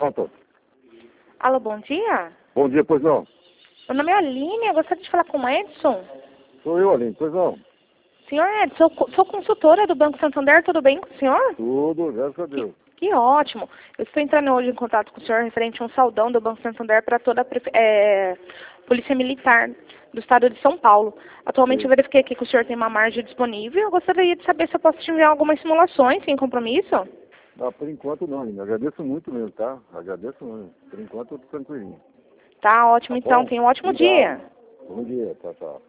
pronto. Alô, bom dia? Bom dia, pois não. Meu nome é Aline, eu gostaria de falar com o Edson. Sou eu, Aline, pois não. Senhor Edson, sou consultora do Banco Santander, tudo bem com o senhor? Tudo, graças a Deus. Que ótimo. Eu estou entrando hoje em contato com o senhor referente a um saldão do Banco Santander para toda a Polícia Militar do Estado de São Paulo. Atualmente Sim. eu verifiquei aqui que o senhor tem uma margem disponível. Eu gostaria de saber se eu posso te enviar algumas simulações sem compromisso. Ah, por enquanto não, Aline. Agradeço muito mesmo, tá? Agradeço muito. Por enquanto eu tô tranquilinho. Tá ótimo, Tá então. bom? Tenha um ótimo Obrigado. dia. Bom dia, tchau, tchau.